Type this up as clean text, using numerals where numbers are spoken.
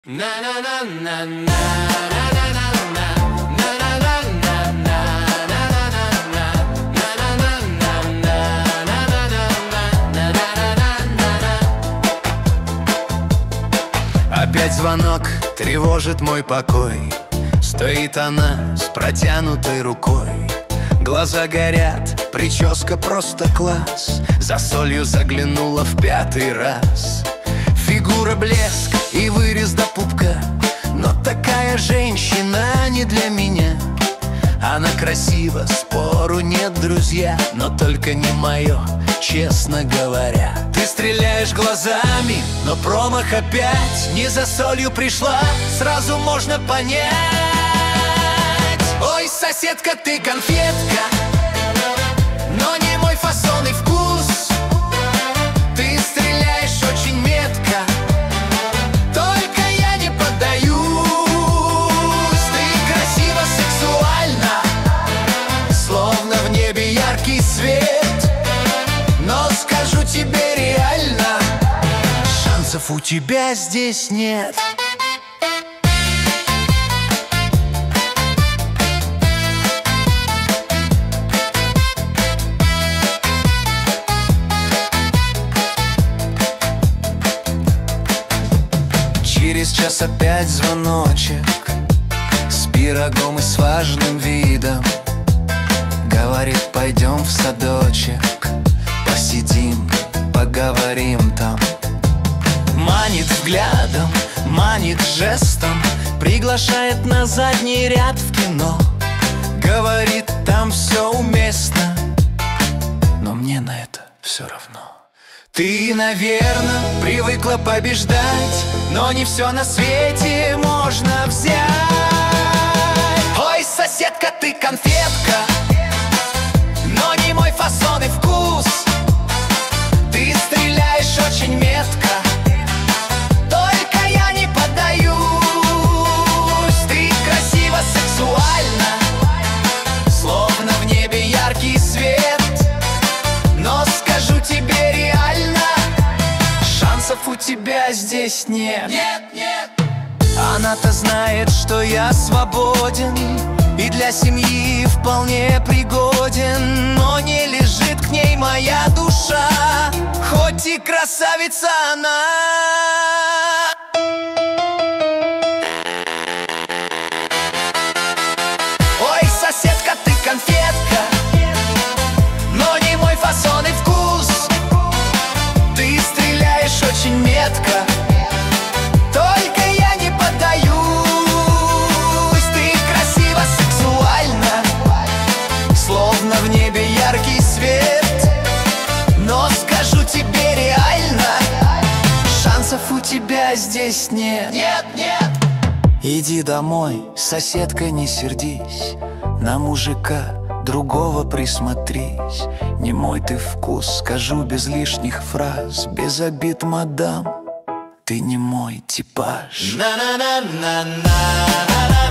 Опять звонок тревожит мой покой. Стоит она с протянутой рукой. Глаза горят, прическа просто класс. За солью заглянула в 5-й раз. Фигура блеск и вырез до пупка. Но такая женщина не для меня. Она красива, спору нет, друзья. Но только не мое, честно говоря. Ты стреляешь глазами, но промах опять. Не за солью пришла, сразу можно понять. Ой, соседка, ты конфетка, но не мой фасон и вкус. Ты стреляешь очень метко, только я не поддаюсь. Ты красиво, сексуально, словно в небе яркий свет. Но скажу тебе реально, шансов у тебя здесь нет. Через час опять звоночек с пирогом и с важным видом. Говорит, пойдем в садочек, посидим, поговорим там. Манит взглядом, манит жестом, приглашает на задний ряд в кино. Говорит, там все уместно, но мне на это все равно. Ты, наверное, привыкла побеждать, но не все на свете можно взять. Ой, соседка, ты конфетка, но не мой фасон и вкус. Ты стреляешь очень метко, только я не поддаюсь. Ты красиво, сексуально, словно в небе яркий свет. Но скажу тебе реально, шансов у тебя здесь нет. Нет, нет. Она-то знает, что я свободен и для семьи вполне пригоден. Но не лежит к ней моя душа, хоть и красавица она. Ой, соседка, ты конфетка, но не мой фасон и вкус. Ты стреляешь очень метко, только я не поддаюсь. Ты красиво, сексуально, словно в небе яркий свет. Но скажу тебе реально, шансов у тебя здесь нет. Нет, нет. Иди домой, соседка, не сердись, на мужика другого присмотрись. Не мой ты вкус, скажу без лишних фраз, без обид, мадам, ты не мой типаж. На-на-на-на-на-на-на.